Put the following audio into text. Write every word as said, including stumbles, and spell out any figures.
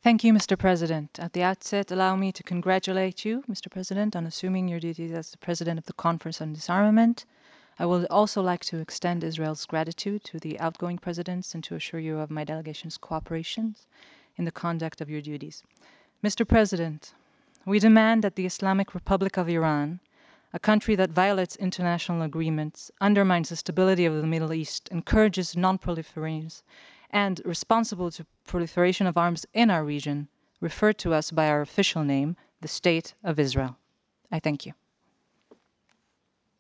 Thank you, Mister President. At the outset, allow me to congratulate you, Mister President, on assuming your duties as the President of the Conference on Disarmament. I would also like to extend Israel's gratitude to the outgoing presidents and to assure you of my delegation's cooperation in the conduct of your duties. Mister President, we demand that the Islamic Republic of Iran, a country that violates international agreements, undermines the stability of the Middle East, encourages non-proliferation, and responsible to proliferation of arms in our region, referred to us by our official name, the State of Israel. I thank you.